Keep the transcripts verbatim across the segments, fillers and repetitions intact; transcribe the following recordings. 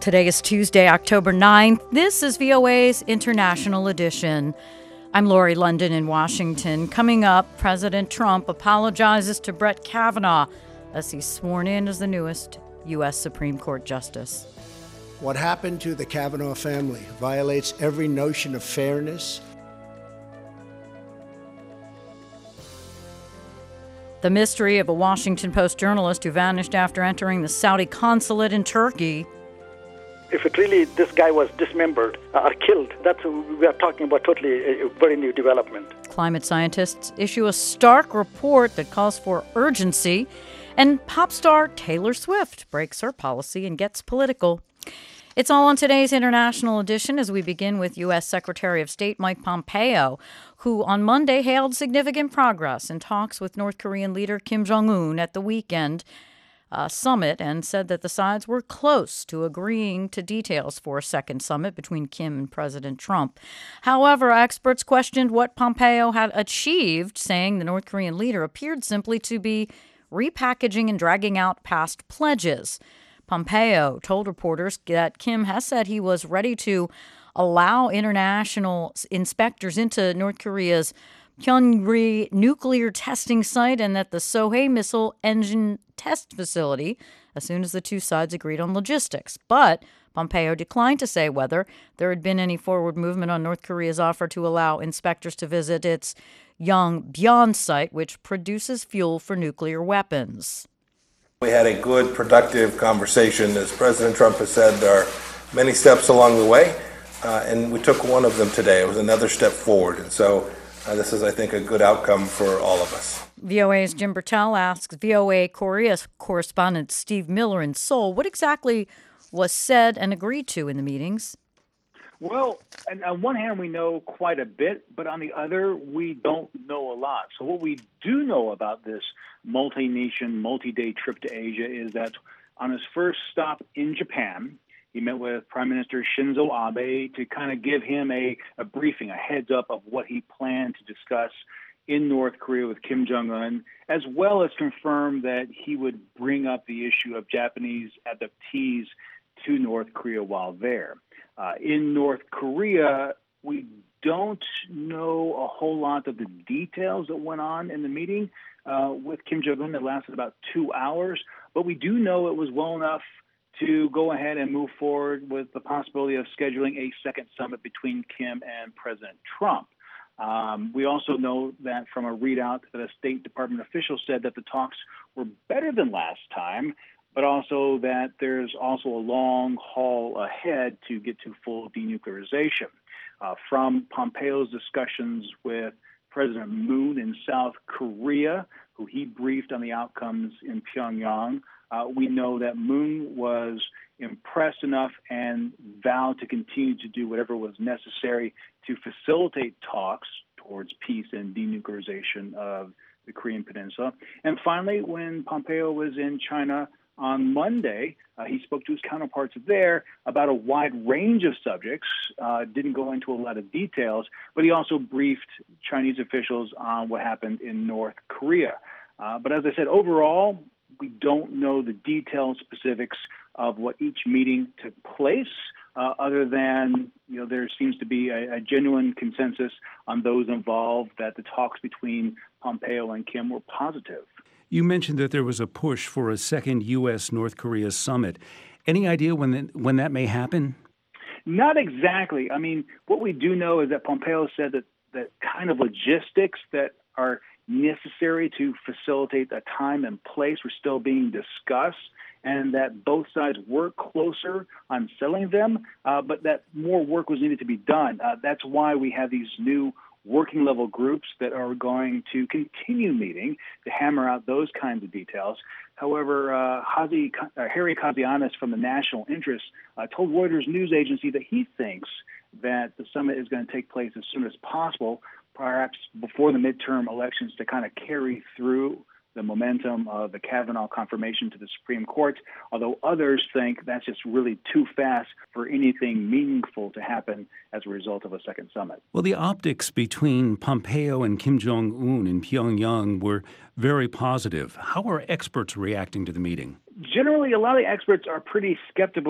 Today is Tuesday, October ninth. This is V O A's International Edition. I'm Lori London in Washington. Coming up, President Trump apologizes to Brett Kavanaugh as he's sworn in as the newest U S Supreme Court Justice. What happened to the Kavanaugh family violates every notion of fairness. The mystery of a Washington Post journalist who vanished after entering the Saudi consulate in Turkey. If it really, this guy was dismembered or killed, that's we are talking about totally a very new development. Climate scientists issue a stark report that calls for urgency, and pop star Taylor Swift breaks her policy and gets political. It's all on today's International Edition as we begin with U S Secretary of State Mike Pompeo, who on Monday hailed significant progress in talks with North Korean leader Kim Jong-un at the weekend uh, summit and said that the sides were close to agreeing to details for a second summit between Kim and President Trump. However, experts questioned what Pompeo had achieved, saying the North Korean leader appeared simply to be repackaging and dragging out past pledges. Pompeo told reporters that Kim has said he was ready to allow international inspectors into North Korea's Pyongyang nuclear testing site and that the Sohae missile engine test facility as soon as the two sides agreed on logistics. But Pompeo declined to say whether there had been any forward movement on North Korea's offer to allow inspectors to visit its Yongbyon site, which produces fuel for nuclear weapons. We had a good, productive conversation. As President Trump has said, there are many steps along the way, uh, and we took one of them today. It was another step forward, and so uh, this is, I think, a good outcome for all of us. V O A's Jim Bertel asks V O A Korea correspondent Steve Miller in Seoul what exactly was said and agreed to in the meetings. Well, and on one hand, we know quite a bit, but on the other, we don't know a lot. So what we do know about this multi-nation, multi-day trip to Asia is that on his first stop in Japan, he met with Prime Minister Shinzo Abe to kind of give him a, a briefing, a heads up of what he planned to discuss in North Korea with Kim Jong-un, as well as confirm that he would bring up the issue of Japanese abductees to North Korea while there. Uh, in North Korea, we don't know a whole lot of the details that went on in the meeting uh, with Kim Jong-un that lasted about two hours, but we do know it was well enough to go ahead and move forward with the possibility of scheduling a second summit between Kim and President Trump. Um, we also know that from a readout that a State Department official said that the talks were better than last time, but also that there's also a long haul ahead to get to full denuclearization. Uh, from Pompeo's discussions with President Moon in South Korea, who he briefed on the outcomes in Pyongyang, uh, we know that Moon was impressed enough and vowed to continue to do whatever was necessary to facilitate talks towards peace and denuclearization of the Korean Peninsula. And finally, when Pompeo was in China on Monday, uh, he spoke to his counterparts there about a wide range of subjects, uh, didn't go into a lot of details, but he also briefed Chinese officials on what happened in North Korea. Uh, but as I said, overall, we don't know the detailed specifics of what each meeting took place, uh, other than, you know, there seems to be a, a genuine consensus on those involved that the talks between Pompeo and Kim were positive. You mentioned that there was a push for a second U S North Korea summit. Any idea when that, when that may happen? Not exactly. I mean, what we do know is that Pompeo said that that kind of logistics that are necessary to facilitate a time and place were still being discussed, and that both sides were closer on settling them, uh, but that more work was needed to be done. Uh, that's why we have these new working level groups that are going to continue meeting to hammer out those kinds of details. However, uh, Hazi, uh, Harry Kazianis from the National Interest uh, told Reuters news agency that he thinks that the summit is going to take place as soon as possible, perhaps before the midterm elections, to kind of carry through the momentum of the Kavanaugh confirmation to the Supreme Court, although others think that's just really too fast for anything meaningful to happen as a result of a second summit. Well, the optics between Pompeo and Kim Jong-un in Pyongyang were very positive. How are experts reacting to the meeting? Generally, a lot of the experts are pretty skeptical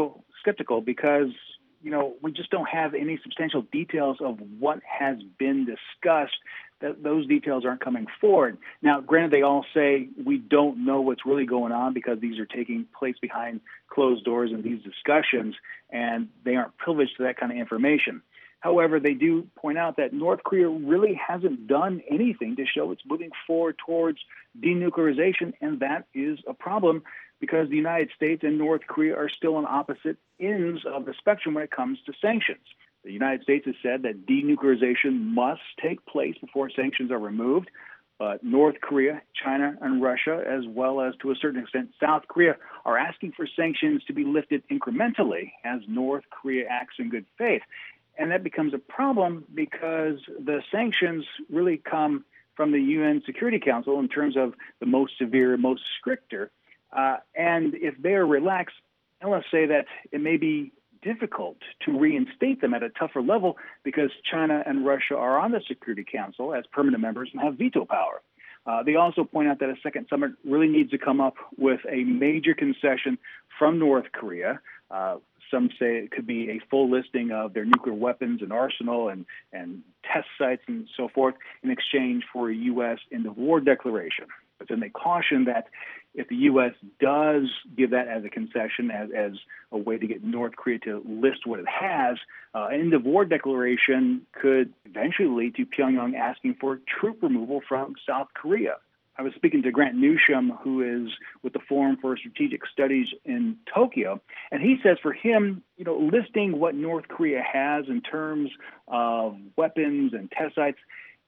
skeptical because, you know, we just don't have any substantial details of what has been discussed. That those details aren't coming forward. Now, granted, they all say we don't know what's really going on because these are taking place behind closed doors in these discussions, and they aren't privileged to that kind of information. However, they do point out that North Korea really hasn't done anything to show it's moving forward towards denuclearization, and that is a problem because the United States and North Korea are still on opposite ends of the spectrum when it comes to sanctions. The United States has said that denuclearization must take place before sanctions are removed. But North Korea, China, and Russia, as well as to a certain extent South Korea, are asking for sanctions to be lifted incrementally as North Korea acts in good faith. And that becomes a problem because the sanctions really come from the U N Security Council in terms of the most severe, most stricter. Uh, and if they are relaxed, analysts say that it may be difficult to reinstate them at a tougher level because China and Russia are on the Security Council as permanent members and have veto power. Uh, they also point out that a second summit really needs to come up with a major concession from North Korea. Uh, some say it could be a full listing of their nuclear weapons and arsenal and, and test sites and so forth in exchange for a U S end of war declaration. But then they caution that if the U S does give that as a concession, as, as a way to get North Korea to list what it has, uh, an end-of-war declaration could eventually lead to Pyongyang asking for troop removal from South Korea. I was speaking to Grant Newsham, who is with the Forum for Strategic Studies in Tokyo, and he says for him, you know, listing what North Korea has in terms of weapons and test sites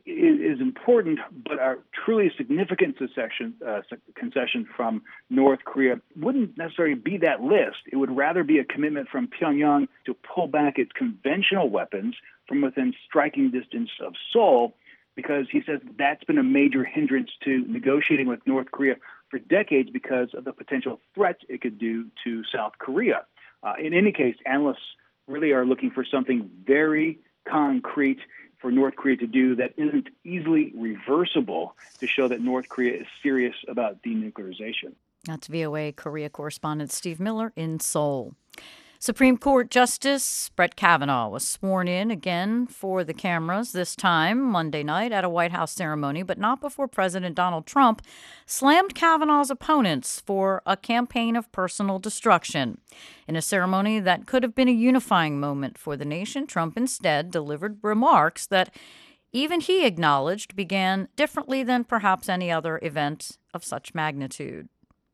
is important, but a truly significant concession, uh, concession from North Korea wouldn't necessarily be that list. It would rather be a commitment from Pyongyang to pull back its conventional weapons from within striking distance of Seoul, because he says that's been a major hindrance to negotiating with North Korea for decades because of the potential threats it could do to South Korea. Uh, in any case, analysts really are looking for something very concrete for North Korea to do that isn't easily reversible to show that North Korea is serious about denuclearization. That's V O A Korea correspondent Steve Miller in Seoul. Supreme Court Justice Brett Kavanaugh was sworn in again for the cameras, this time Monday night at a White House ceremony, but not before President Donald Trump slammed Kavanaugh's opponents for a campaign of personal destruction. In a ceremony that could have been a unifying moment for the nation, Trump instead delivered remarks that even he acknowledged began differently than perhaps any other event of such magnitude.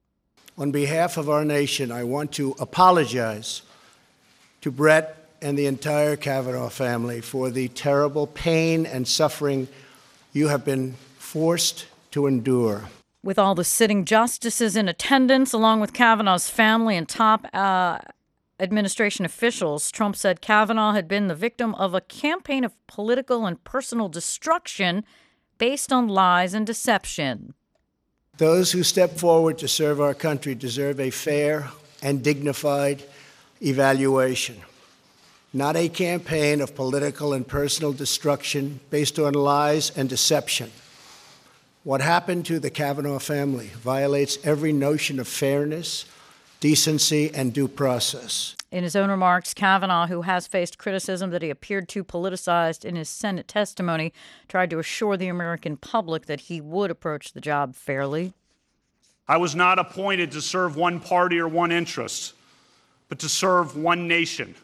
On behalf of our nation, I want to apologize to Brett and the entire Kavanaugh family for the terrible pain and suffering you have been forced to endure. With all the sitting justices in attendance, along with Kavanaugh's family and top uh, administration officials, Trump said Kavanaugh had been the victim of a campaign of political and personal destruction based on lies and deception. Those who step forward to serve our country deserve a fair and dignified evaluation, not a campaign of political and personal destruction based on lies and deception. What happened to the Kavanaugh family violates every notion of fairness, decency, and due process. In his own remarks, Kavanaugh, who has faced criticism that he appeared too politicized in his Senate testimony, tried to assure the American public that he would approach the job fairly. I was not appointed to serve one party or one interest, but to serve one nation.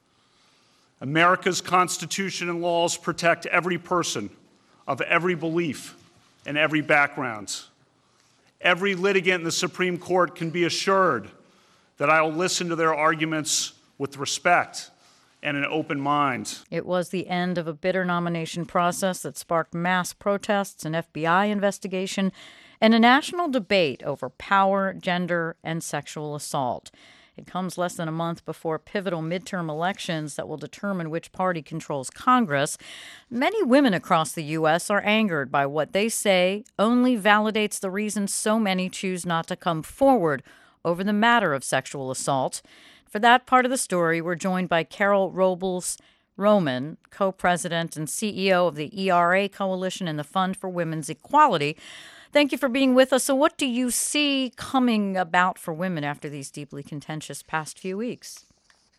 America's Constitution and laws protect every person of every belief and every background. Every litigant in the Supreme Court can be assured that I will listen to their arguments with respect and an open mind. It was the end of a bitter nomination process that sparked mass protests, an F B I investigation, and a national debate over power, gender, and sexual assault. It comes less than a month before pivotal midterm elections that will determine which party controls Congress. Many women across the U S are angered by what they say only validates the reason so many choose not to come forward over the matter of sexual assault. For that part of the story, we're joined by Carol Robles Roman, co-president and C E O of the E R A Coalition and the Fund for Women's Equality. Thank you for being with us. So what do you see coming about for women after these deeply contentious past few weeks?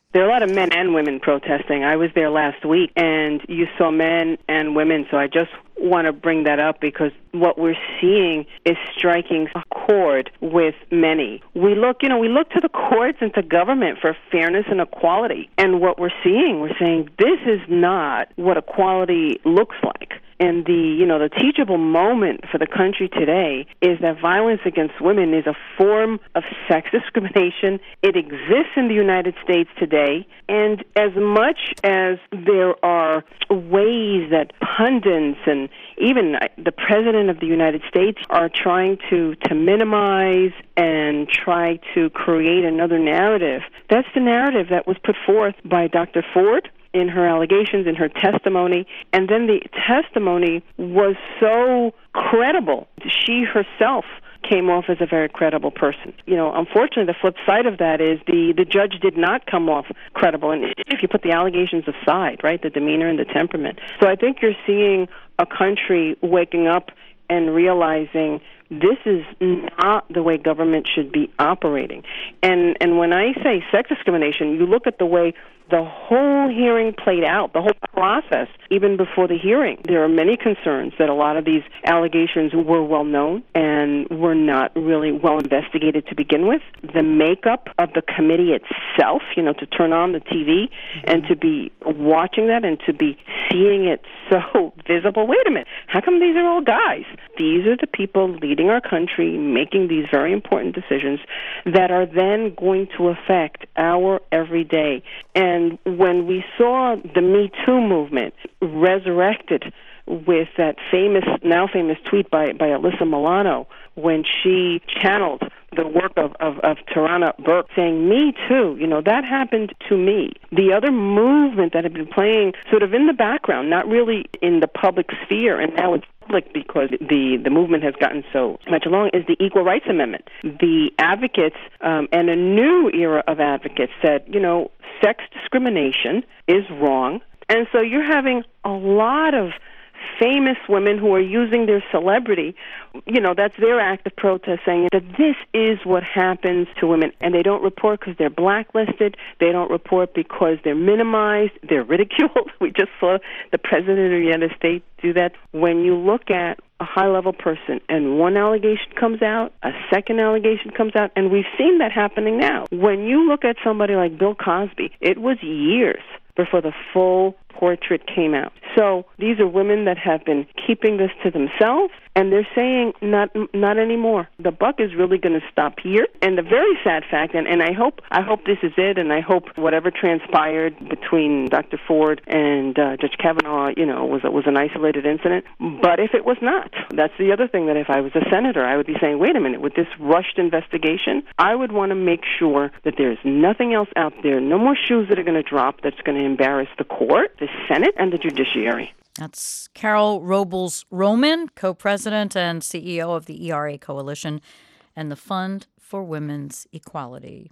There are a lot of men and women protesting. I was there last week, and you saw men and women, so I just want to bring that up because what we're seeing is striking a chord with many. We look, you know, we look to the courts and to government for fairness and equality, and what we're seeing, we're saying this is not what equality looks like. And the, you know, the teachable moment for the country today is that violence against women is a form of sex discrimination. It exists in the United States today. And as much as there are ways that pundits and even the President of the United States are trying to, to minimize and try to create another narrative, that's the narrative that was put forth by Doctor Ford in her allegations, in her testimony, and then the testimony was so credible. She herself came off as a very credible person. You know, unfortunately, the flip side of that is the, the judge did not come off credible, and if you put the allegations aside, right, the demeanor and the temperament. So I think you're seeing a country waking up and realizing this is not the way government should be operating. And and when I say sex discrimination, you look at the way the whole hearing played out, the whole process, even before the hearing. There are many concerns that a lot of these allegations were well known and were not really well investigated to begin with. The makeup of the committee itself, you know, to turn on the T V and to be watching that and to be seeing it so visible. Wait a minute, how come these are all guys? These are the people leading our country, making these very important decisions that are then going to affect our everyday. And when we saw the Me Too movement resurrected with that famous, now famous tweet by, by Alyssa Milano, when she channeled the work of, of, of Tarana Burke saying, me too, you know, that happened to me. The other movement that had been playing sort of in the background, not really in the public sphere, and now it's public because the, the movement has gotten so much along, is the Equal Rights Amendment. The advocates um, and a new era of advocates said, you know, sex discrimination is wrong. And so you're having a lot of famous women who are using their celebrity, you know, that's their act of protest, saying that this is what happens to women. And they don't report because they're blacklisted. They don't report because they're minimized. They're ridiculed. We just saw the President of the United States do that. When you look at a high-level person and one allegation comes out, a second allegation comes out, and we've seen that happening now. When you look at somebody like Bill Cosby, it was years before the full portrait came out. So these are women that have been keeping this to themselves, and they're saying not not anymore. The buck is really going to stop here. And the very sad fact, and, and I hope I hope this is it, and I hope whatever transpired between Doctor Ford and uh, Judge Kavanaugh, you know, was was an isolated incident. But if it was not, that's the other thing that if I was a senator, I would be saying, wait a minute, with this rushed investigation, I would want to make sure that there's nothing else out there, no more shoes that are going to drop that's going to embarrass the court, the Senate, and the judiciary. That's Carol Robles-Roman, co-president and C E O of the E R A Coalition and the Fund for Women's Equality.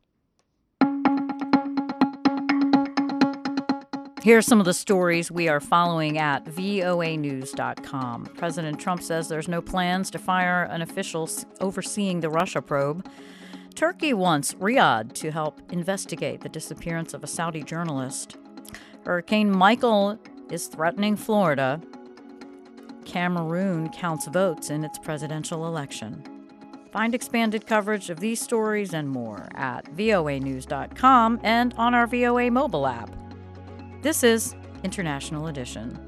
Here are some of the stories we are following at V O A news dot com. President Trump says there's no plans to fire an official overseeing the Russia probe. Turkey wants Riyadh to help investigate the disappearance of a Saudi journalist. Hurricane Michael is threatening Florida. Cameroon counts votes in its presidential election. Find expanded coverage of these stories and more at V O A news dot com and on our V O A mobile app. This is International Edition.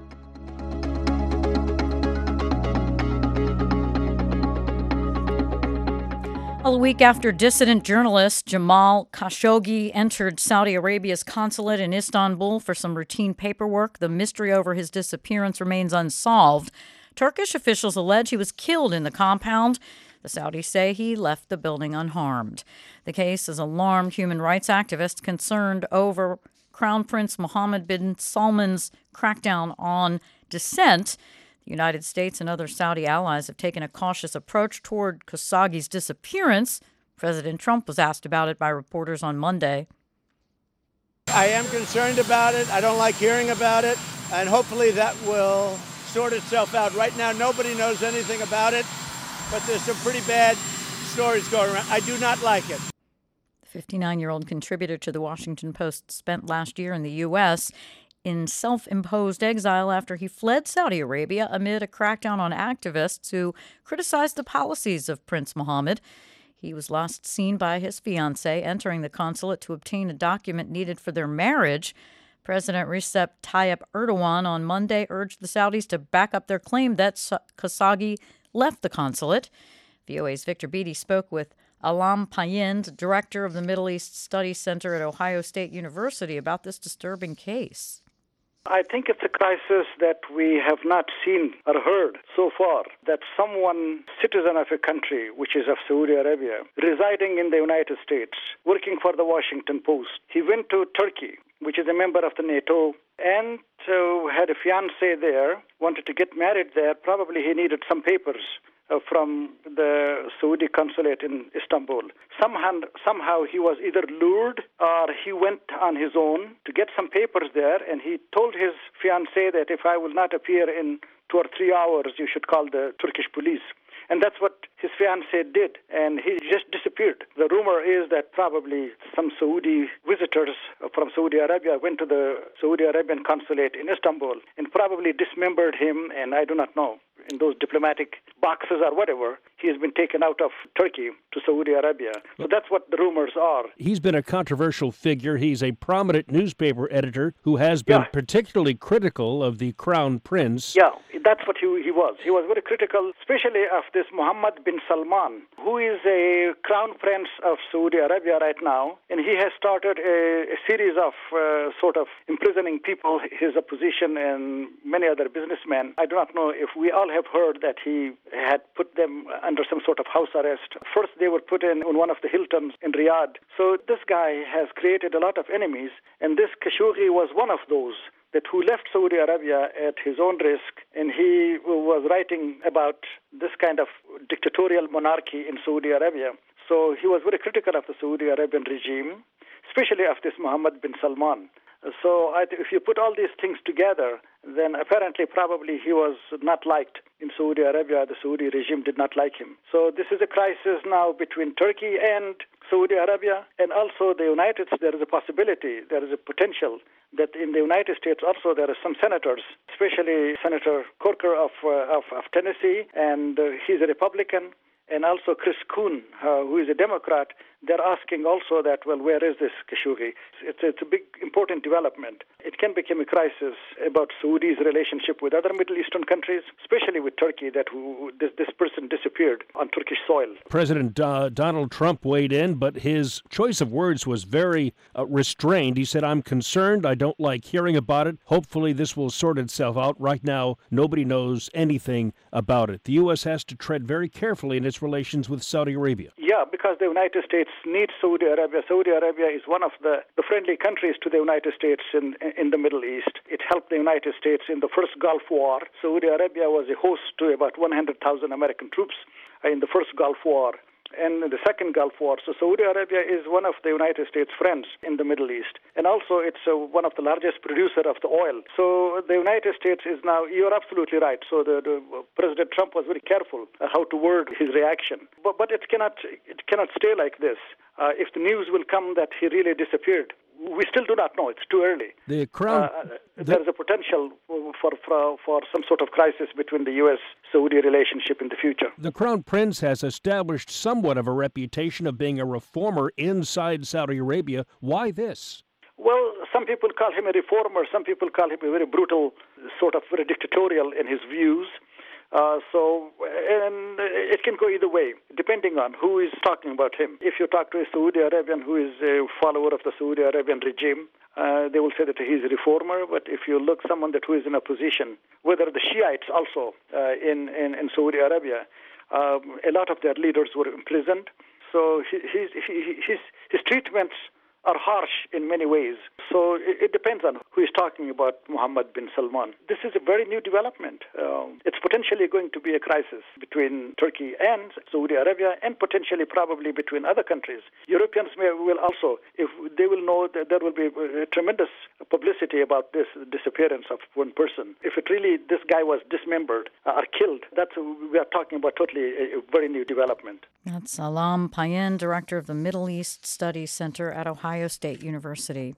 A week after dissident journalist Jamal Khashoggi entered Saudi Arabia's consulate in Istanbul for some routine paperwork, the mystery over his disappearance remains unsolved. Turkish officials allege he was killed in the compound. The Saudis say he left the building unharmed. The case has alarmed human rights activists concerned over Crown Prince Mohammed bin Salman's crackdown on dissent. The United States and other Saudi allies have taken a cautious approach toward Khashoggi's disappearance. President Trump was asked about it by reporters on Monday. I am concerned about it. I don't like hearing about it. And hopefully that will sort itself out. Right now, nobody knows anything about it. But there's some pretty bad stories going around. I do not like it. fifty-nine-year-old contributor to the Washington Post spent last year in the U S in self-imposed exile after he fled Saudi Arabia amid a crackdown on activists who criticized the policies of Prince Mohammed. He was last seen by his fiancée entering the consulate to obtain a document needed for their marriage. President Recep Tayyip Erdogan on Monday urged the Saudis to back up their claim that Khashoggi left the consulate. V O A's Victor Beattie spoke with Alam Payend, director of the Middle East Studies Center at Ohio State University, about this disturbing case. I think it's a crisis that we have not seen or heard so far, that someone, citizen of a country, which is of Saudi Arabia, residing in the United States, working for the Washington Post, he went to Turkey, which is a member of the NATO, and uh, had a fiancée there, wanted to get married there. Probably he needed some papers Uh, from the Saudi consulate in Istanbul. Somehow, somehow he was either lured or he went on his own to get some papers there, and he told his fiancée that if I will not appear in two or three hours, you should call the Turkish police. And that's what his fiancée did, and he just disappeared. The rumor is that probably some Saudi visitors from Saudi Arabia went to the Saudi Arabian consulate in Istanbul and probably dismembered him, and I do not know, in those diplomatic boxes or whatever, he has been taken out of Turkey to Saudi Arabia. So that's what the rumors are. He's been a controversial figure. He's a prominent newspaper editor who has been yeah. particularly critical of the Crown Prince. Yeah, that's what he, he was. He was very critical, especially of this Mohammed bin Salman, who is a Crown Prince of Saudi Arabia right now, and he has started a, a series of uh, sort of imprisoning people, his opposition, and many other businessmen. I do not know if we all have heard that he had put them under some sort of house arrest. First, they were put in on one of the Hiltons in Riyadh. So this guy has created a lot of enemies, and this Khashoggi was one of those that who left Saudi Arabia at his own risk, and he was writing about this kind of dictatorial monarchy in Saudi Arabia. So he was very critical of the Saudi Arabian regime, especially of this Mohammed bin Salman. So I th- if you put all these things together, then apparently probably he was not liked in Saudi Arabia. The Saudi regime did not like him. So this is a crisis now between Turkey and Saudi Arabia, and also the United States. There is a possibility, there is a potential that in the United States also there are some senators, especially Senator Corker of, uh, of, of Tennessee, and uh, he's a Republican, and also Chris Coon, uh, who is a Democrat. They're asking also that, well, where is this Khashoggi? It's, it's a big, important development. It can become a crisis about Saudi's relationship with other Middle Eastern countries, especially with Turkey, that who, this, this person disappeared on Turkish soil. President uh, Donald Trump weighed in, but his choice of words was very uh, restrained. He said, I'm concerned. I don't like hearing about it. Hopefully this will sort itself out. Right now, nobody knows anything about it. The U S has to tread very carefully in its relations with Saudi Arabia. Yeah, because the United States needs Saudi Arabia. Saudi Arabia is one of the, the friendly countries to the United States in, in the Middle East. It helped the United States in the first Gulf War. Saudi Arabia was a host to about one hundred thousand American troops in the first Gulf War and the second Gulf War. So Saudi Arabia is one of the United States' friends in the Middle East. And also it's uh, one of the largest producer of the oil. So the United States is now, you're absolutely right. So the, the uh, President Trump was very careful uh, how to word his reaction. But, but it cannot it cannot stay like this. Uh, if the news will come that he really disappeared, we still do not know. It's too early. The crown. Uh, the, there is a potential for, for for some sort of crisis between the U S Saudi relationship in the future. The Crown Prince has established somewhat of a reputation of being a reformer inside Saudi Arabia. Why this? Well, some people call him a reformer. Some people call him a very brutal, sort of very dictatorial in his views. Uh, so, and it can go either way, depending on who is talking about him. If you talk to a Saudi Arabian who is a follower of the Saudi Arabian regime, uh, they will say that he's a reformer. But if you look someone that who is in opposition, whether the Shiites also uh, in, in, in Saudi Arabia, um, a lot of their leaders were imprisoned. So his, his, his, his treatments are harsh in many ways. So it, it depends on who is talking about Mohammed bin Salman. This is a very new development. Um, it's potentially going to be a crisis between Turkey and Saudi Arabia, and potentially probably between other countries. Europeans may, will also, if they will know that there will be a tremendous publicity about this disappearance of one person. If it really, this guy was dismembered uh, or killed, that's, we are talking about totally a, a very new development. That's Alam Payen, director of the Middle East Studies Center at Ohio State University.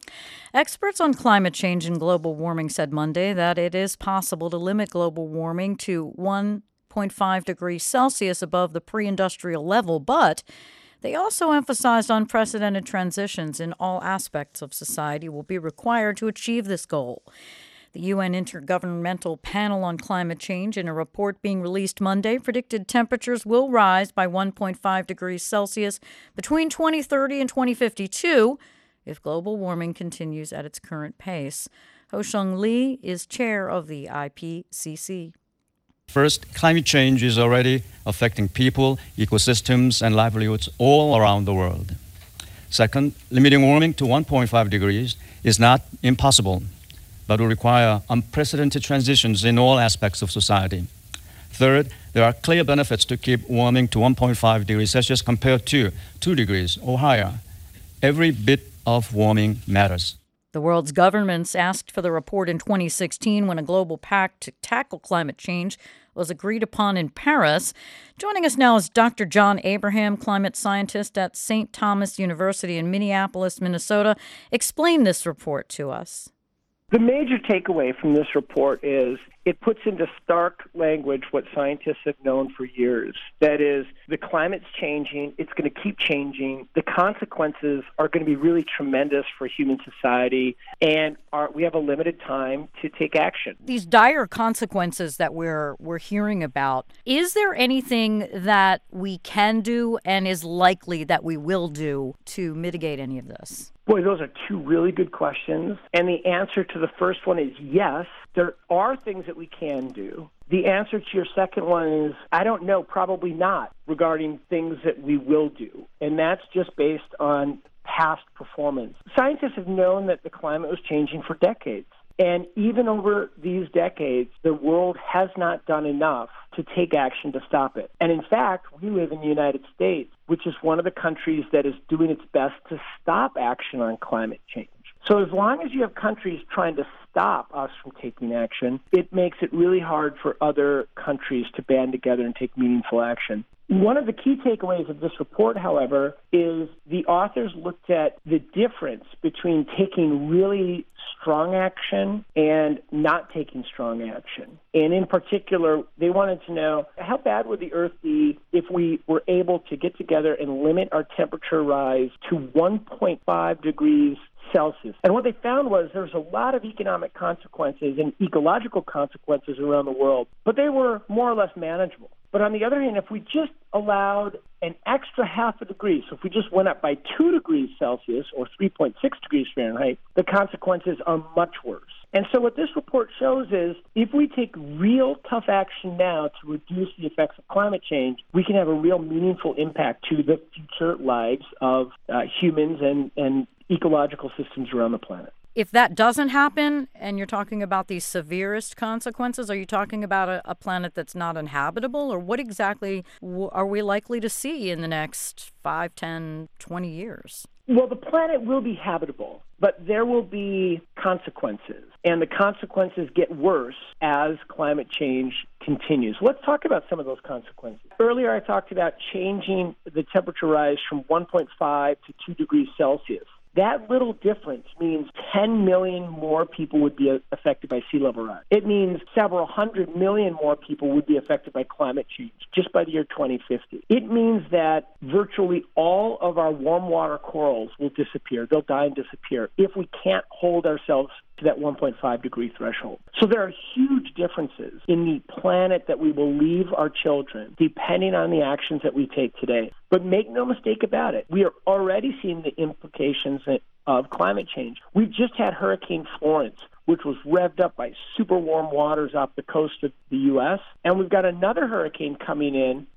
Experts on climate change and global warming said Monday that it is possible to limit global warming to one point five degrees Celsius above the pre-industrial level, but they also emphasized unprecedented transitions in all aspects of society will be required to achieve this goal. The U N Intergovernmental Panel on Climate Change, in a report being released Monday, predicted temperatures will rise by one point five degrees Celsius between twenty thirty and twenty fifty-two if global warming continues at its current pace. Ho-Shung Lee is chair of the I P C C. First, climate change is already affecting people, ecosystems, and livelihoods all around the world. Second, limiting warming to one point five degrees is not impossible, but will require unprecedented transitions in all aspects of society. Third, there are clear benefits to keep warming to one point five degrees Celsius compared to two degrees or higher. Every bit of warming matters. The world's governments asked for the report in twenty sixteen when a global pact to tackle climate change was agreed upon in Paris. Joining us now is Doctor John Abraham, climate scientist at Saint Thomas University in Minneapolis, Minnesota. Explain this report to us. The major takeaway from this report is it puts into stark language what scientists have known for years. That is, the climate's changing, it's going to keep changing, the consequences are going to be really tremendous for human society, and our, we have a limited time to take action. These dire consequences that we're we're hearing about, is there anything that we can do and is likely that we will do to mitigate any of this? Boy, those are two really good questions. And the answer to the first one is yes, there are things that we can do. The answer to your second one is, I don't know, probably not, regarding things that we will do. And that's just based on past performance. Scientists have known that the climate was changing for decades. And even over these decades, the world has not done enough to take action to stop it. And in fact, we live in the United States, which is one of the countries that is doing its best to stop action on climate change. So as long as you have countries trying to stop us from taking action, it makes it really hard for other countries to band together and take meaningful action. One of the key takeaways of this report, however, is the authors looked at the difference between taking really strong action and not taking strong action. And in particular, they wanted to know, how bad would the Earth be if we were able to get together and limit our temperature rise to one point five degrees Celsius? And what they found was there's a lot of economic consequences and ecological consequences around the world, but they were more or less manageable. But on the other hand, if we just allowed an extra half a degree, so if we just went up by two degrees Celsius or three point six degrees Fahrenheit, the consequences are much worse. And so what this report shows is if we take real tough action now to reduce the effects of climate change, we can have a real meaningful impact to the future lives of uh, humans and, and ecological systems around the planet. If that doesn't happen, and you're talking about the severest consequences, are you talking about a, a planet that's not inhabitable? Or what exactly w- are we likely to see in the next five, ten, twenty years? Well, the planet will be habitable, but there will be consequences. And the consequences get worse as climate change continues. Let's talk about some of those consequences. Earlier, I talked about changing the temperature rise from one point five to two degrees Celsius. That little difference means ten million more people would be affected by sea level rise. It means several hundred million more people would be affected by climate change just by the year twenty fifty. It means that virtually all of our warm water corals will disappear. They'll die and disappear if we can't hold ourselves to that one point five degree threshold. So there are huge differences in the planet that we will leave our children depending on the actions that we take today. But make no mistake about it, we are already seeing the implications of climate change. We've just had Hurricane Florence, which was revved up by super warm waters off the coast of the U S, and we've got another hurricane coming in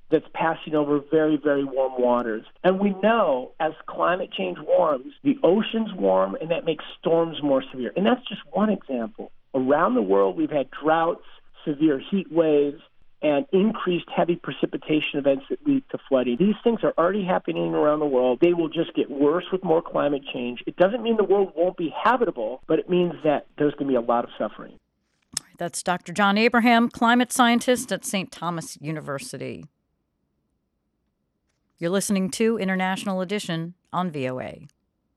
that's passing over very, very warm waters. And we know as climate change warms, the oceans warm, and that makes storms more severe. And that's just one example. Around the world, we've had droughts, severe heat waves, and increased heavy precipitation events that lead to flooding. These things are already happening around the world. They will just get worse with more climate change. It doesn't mean the world won't be habitable, but it means that there's going to be a lot of suffering. That's Doctor John Abraham, climate scientist at Saint Thomas University. You're listening to International Edition on V O A.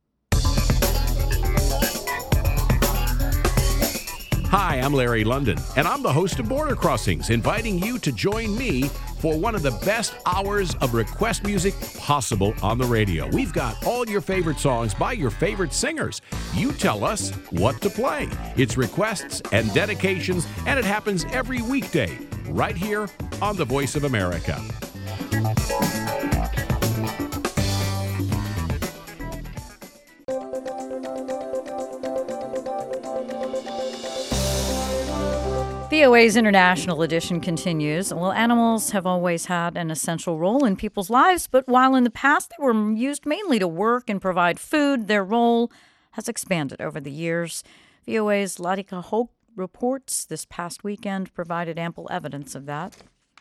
Hi, I'm Larry London, and I'm the host of Border Crossings, inviting you to join me for one of the best hours of request music possible on the radio. We've got all your favorite songs by your favorite singers. You tell us what to play. It's requests and dedications, and it happens every weekday right here on the Voice of America. V O A's International Edition continues. Well, animals have always had an essential role in people's lives, but while in the past they were used mainly to work and provide food, their role has expanded over the years. V O A's Latika Hoke reports this past weekend provided ample evidence of that.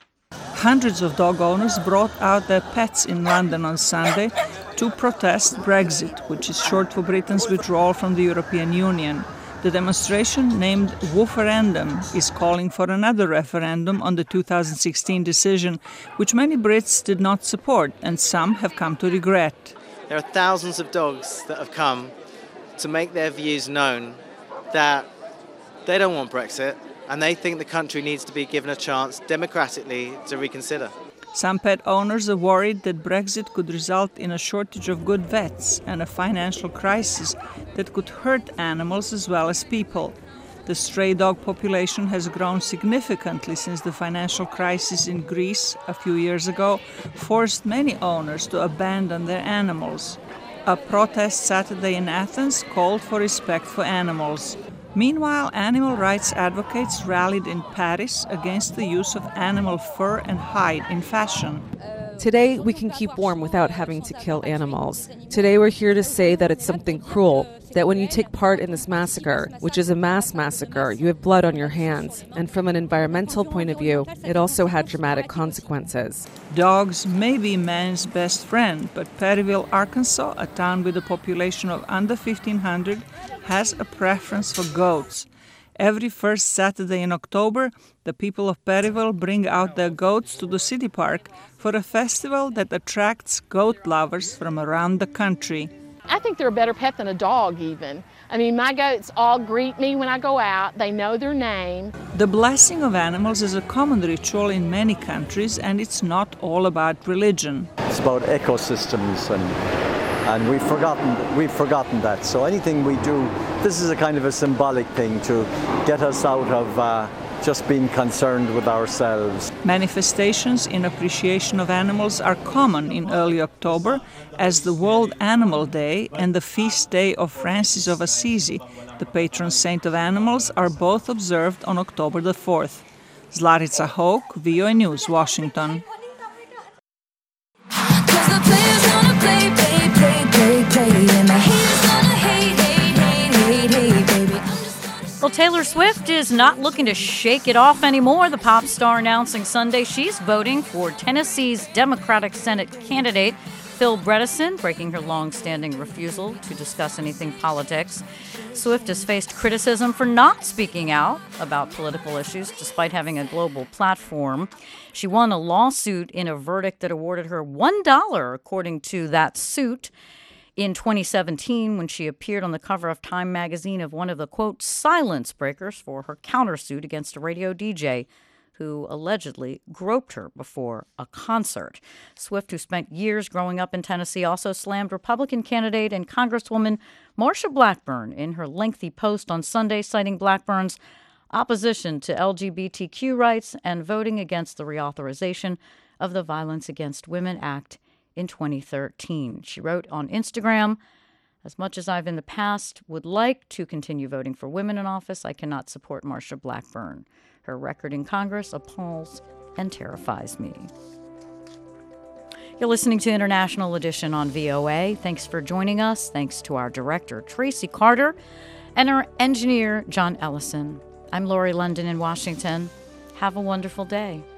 Hundreds of dog owners brought out their pets in London on Sunday to protest Brexit, which is short for Britain's withdrawal from the European Union. The demonstration, named Wooferendum, is calling for another referendum on the two thousand sixteen decision, which many Brits did not support, and some have come to regret. There are thousands of dogs that have come to make their views known that they don't want Brexit, and they think the country needs to be given a chance democratically to reconsider. Some pet owners are worried that Brexit could result in a shortage of good vets and a financial crisis that could hurt animals as well as people. The stray dog population has grown significantly since the financial crisis in Greece a few years ago forced many owners to abandon their animals. A protest Saturday in Athens called for respect for animals. Meanwhile, animal rights advocates rallied in Paris against the use of animal fur and hide in fashion. Today, we can keep warm without having to kill animals. Today, we're here to say that it's something cruel, that when you take part in this massacre, which is a mass massacre, you have blood on your hands. And from an environmental point of view, it also had dramatic consequences. Dogs may be man's best friend, but Perryville, Arkansas, a town with a population of under fifteen hundred, has a preference for goats. Every first Saturday in October, the people of Perryville bring out their goats to the city park for a festival that attracts goat lovers from around the country. I think they're a better pet than a dog even. I mean, my goats all greet me when I go out. They know their name. The blessing of animals is a common ritual in many countries, and it's not all about religion. It's about ecosystems, and and we've forgotten we've forgotten that. So anything we do, this is a kind of a symbolic thing to get us out of uh, just being concerned with ourselves. Manifestations in appreciation of animals are common in early October, as the World Animal Day and the feast day of Francis of Assisi, the patron saint of animals, are both observed on October the fourth. Zlatica Hoke, V O A News, Washington. Well, Taylor Swift is not looking to shake it off anymore. The pop star announcing Sunday she's voting for Tennessee's Democratic Senate candidate, Phil Bredesen, breaking her long-standing refusal to discuss anything politics. Swift has faced criticism for not speaking out about political issues despite having a global platform. She won a lawsuit in a verdict that awarded her one dollar, according to that suit, in twenty seventeen, when she appeared on the cover of Time magazine of one of the, quote, silence breakers for her countersuit against a radio D J who allegedly groped her before a concert. Swift, who spent years growing up in Tennessee, also slammed Republican candidate and Congresswoman Marsha Blackburn in her lengthy post on Sunday, citing Blackburn's opposition to L G B T Q rights and voting against the reauthorization of the Violence Against Women Act in twenty thirteen. She wrote on Instagram, "As much as I've in the past would like to continue voting for women in office, I cannot support Marsha Blackburn. Her record in Congress appalls and terrifies me." You're listening to International Edition on V O A. Thanks for joining us. Thanks to our director, Tracy Carter, and our engineer, John Ellison. I'm Lori London in Washington. Have a wonderful day.